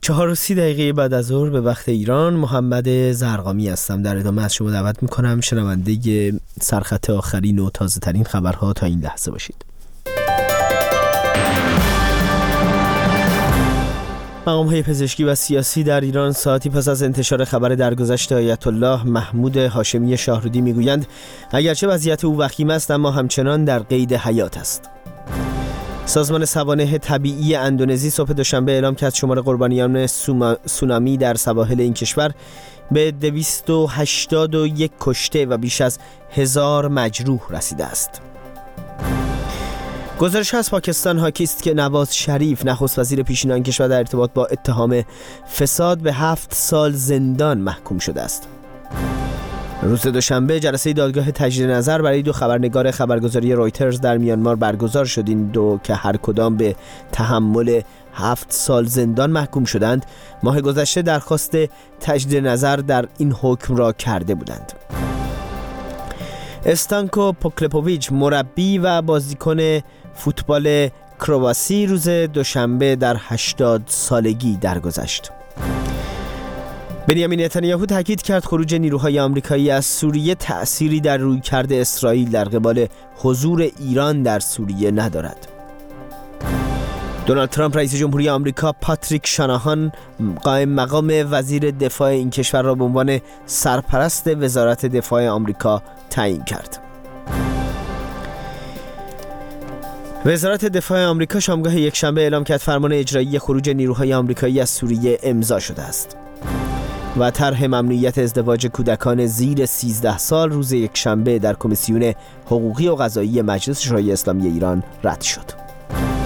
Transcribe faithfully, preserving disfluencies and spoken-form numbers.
چهار و سی دقیقه بعد از ظهر به وقت ایران، محمد زرقامی هستم. در ادامه از شما دعوت میکنم شنونده سرخط آخرین و تازه ترین خبرها تا این لحظه باشید. مقام‌های پزشکی و سیاسی در ایران ساعتی پس از انتشار خبر درگذشت آیت الله محمود هاشمی شاهرودی میگویند اگرچه وضعیت او وخیم است اما همچنان در قید حیات است. سازمان سوانح طبیعی اندونزی صبح دوشنبه اعلام کرد شمار قربانیان سونامی در سواحل این کشور به دویست و هشتاد و یک کشته و بیش از هزار مجروح رسیده است. گزارش از پاکستان حاکی است که نواز شریف نخست وزیر پیشین آن کشور در ارتباط با اتهام فساد به هفت سال زندان محکوم شده است. روز دوشنبه جلسه دادگاه تجدید نظر برای دو خبرنگار خبرگزاری رویترز در میانمار برگزار شد. این دو که هر کدام به تحمل هفت سال زندان محکوم شدند، ماه گذشته درخواست تجدید نظر در این حکم را کرده بودند. استانکو پوکلپوویچ مربی و بازیکن فوتبال کرواسی روز دوشنبه در هشتاد سالگی درگذشت. بنیامین نتانیاهو تاکید کرد خروج نیروهای آمریکایی از سوریه تأثیری در رویکرد اسرائیل در قبال حضور ایران در سوریه ندارد. دونالد ترامپ رئیس جمهوری آمریکا پاتریک شاناهان قائم مقام وزیر دفاع این کشور را به عنوان سرپرست وزارت دفاع آمریکا تعیین کرد. وزارت دفاع آمریکا شامگاه یکشنبه اعلام کرد فرمان اجرایی خروج نیروهای آمریکایی از سوریه امضا شده است و طرح ممنوعیت ازدواج کودکان زیر سیزده سال روز یکشنبه در کمیسیون حقوقی و قضایی مجلس شورای اسلامی ایران رد شد.